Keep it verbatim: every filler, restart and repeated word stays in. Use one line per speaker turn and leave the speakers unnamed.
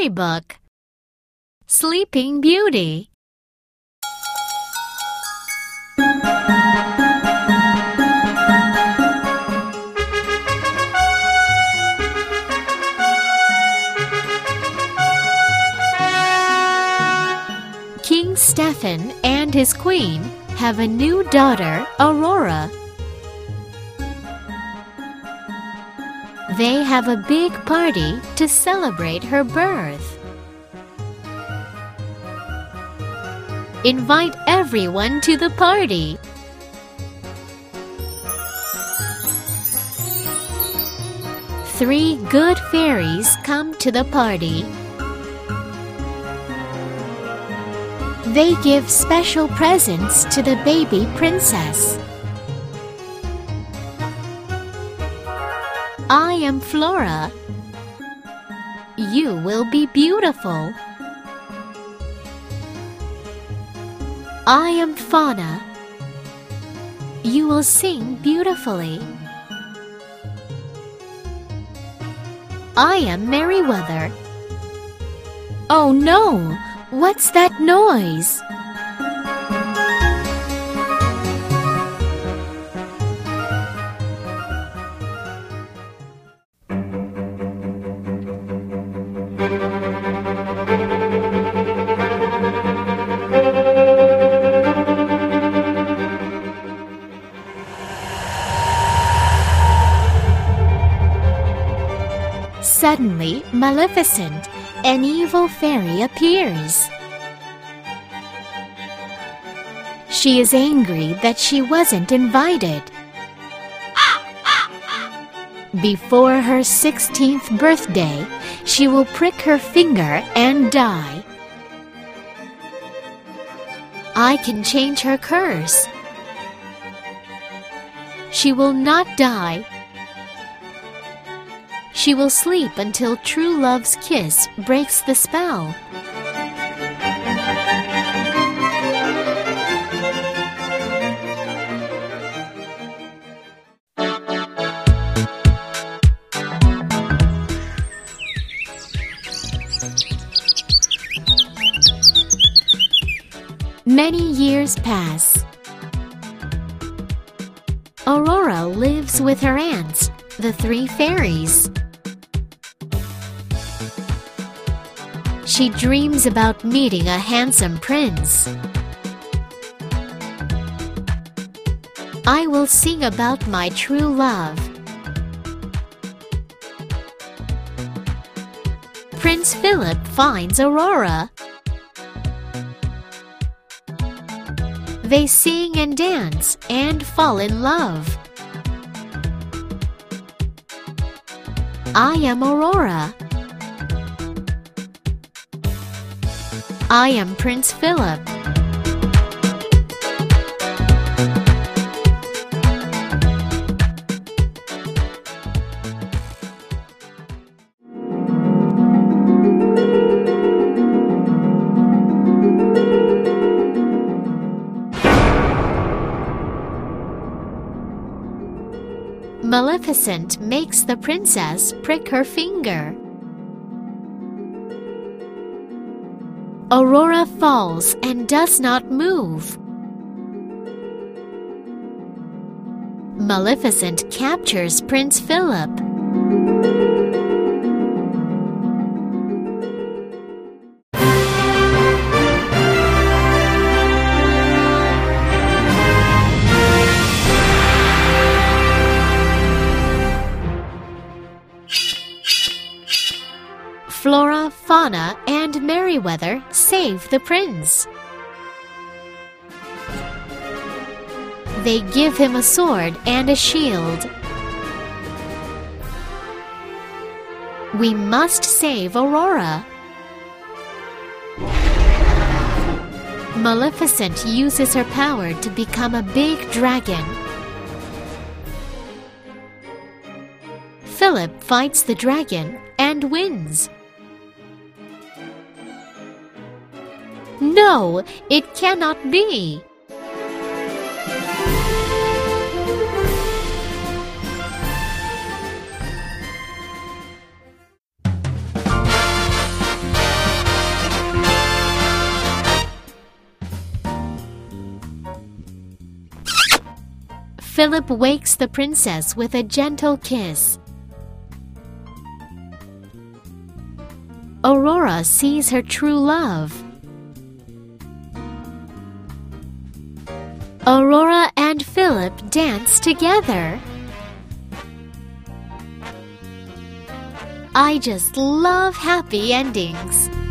Storybook Sleeping Beauty. King Stephen and his queen have a new daughter, Aurora. They have a big party to celebrate her birth. Invite everyone to the party. Three good fairies come to the party. They give special presents to the baby princess. I am Flora. You will be beautiful. I am Fauna. You will sing beautifully. I am Merryweather. Oh no! What's that noise? Suddenly, Maleficent, an evil fairy, appears. She is angry that she wasn't invited. Before her sixteenth birthday, she will prick her finger and die. I can change her curse. She will not die. She will sleep until true love's kiss breaks the spell. Many years pass. Aurora lives with her aunts, the three fairies. She dreams about meeting a handsome prince. I will sing about my true love. Prince Philip finds Aurora. They sing and dance and fall in love. I am Aurora. I am Prince Philip. Maleficent makes the princess prick her finger. Aurora falls and does not move. Maleficent captures Prince Philip. Flora, Fauna, and Merryweather save the prince. They give him a sword and a shield. We must save Aurora. Maleficent uses her power to become a big dragon. Philip fights the dragon and wins. No, it cannot be. Philip wakes the princess with a gentle kiss. Aurora sees her true love. Aurora and Philip dance together. I just love happy endings.